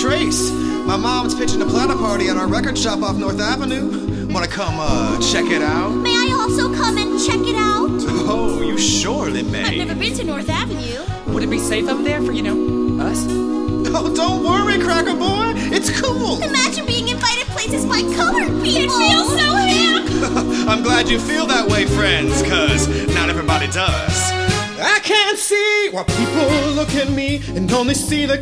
Trace. My mom's pitching a platter party at our record shop off North Avenue. Wanna come, check it out? May I also come and check it out? Oh, you surely may. I've never been to North Avenue. Would it be safe up there for, us? Oh, don't worry, Cracker Boy. It's cool. Imagine being invited places by colored people. It feels so hip. I'm glad you feel that way, friends, 'cause not everybody does. I can't see why people look at me and only see the